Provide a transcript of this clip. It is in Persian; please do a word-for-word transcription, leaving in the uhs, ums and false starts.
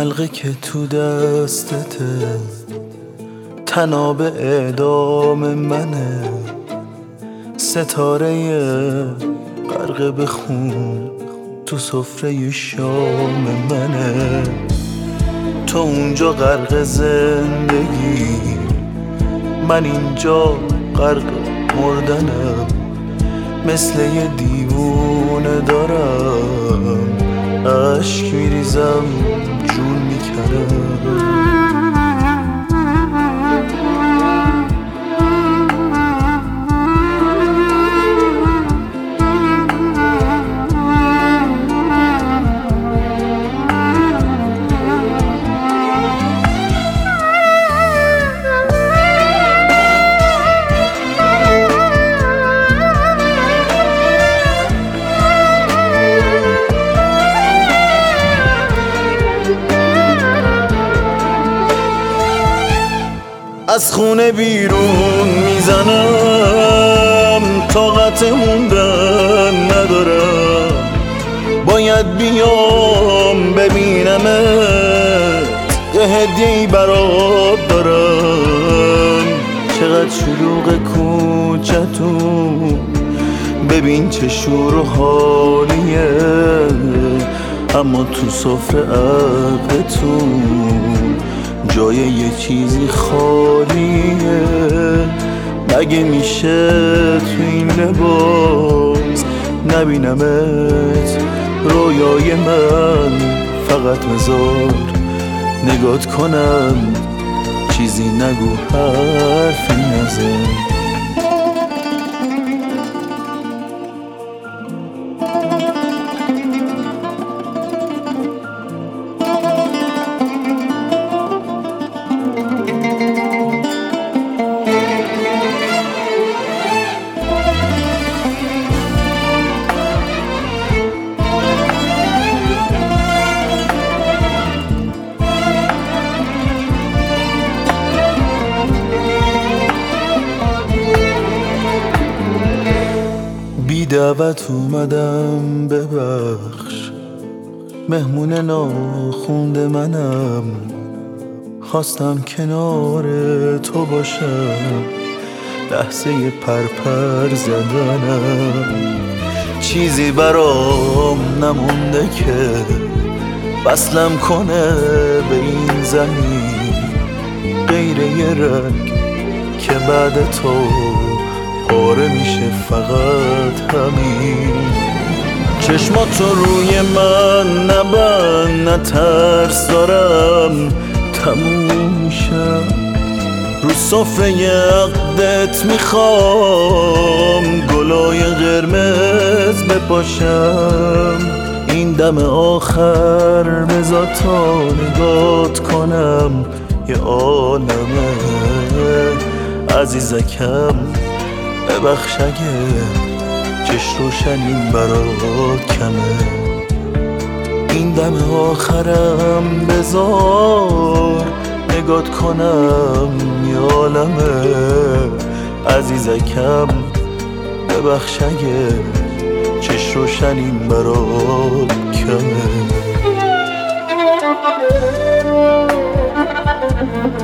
حلقه که تو دستته تناب اعدام منه، ستاره غرق به خون تو سفره شام منه. تو اونجا غرق زندگی، من اینجا غرق مردنم. مثل یه دیوونه دارم عشق میریزم جون میکنم. از خونه بیرون میزنم، طاقت موندن ندارم. باید بیام ببینمت، یه هدیه‌ای برات دارم. چقدر شلوغ کوچتون، ببین چه شور و حالیه. اما تو سفره عقلتون جای یه چیزی خالیه. مگه میشه تو این لباس نبینمت رویای من؟ فقط مزار نگات کنم، چیزی نگو حرفی نزن. بی دعوت اومدم، ببخش مهمون ناخونده منم. خواستم کنار تو باشم، لحظه پرپر زدنم. چیزی برام نمونده که وصلم کنه به این زمین، غیر یه رنگ که بعد تو پاره میشه، فقط همین. چشماتو روی من نبند، نترس دارم تموم میشم. رو سفره عقدت میخوام گلای قرمز بپاشم. این دم آخر بذار تا نگات کنم، یه عالمه عزیزکم. ببخش اگه چش روشنیم برات کمه. این دم آخرم بذار نگات کنم، یه عالمه عزیزکم. ببخش اگه چش روشنیم برات کمه.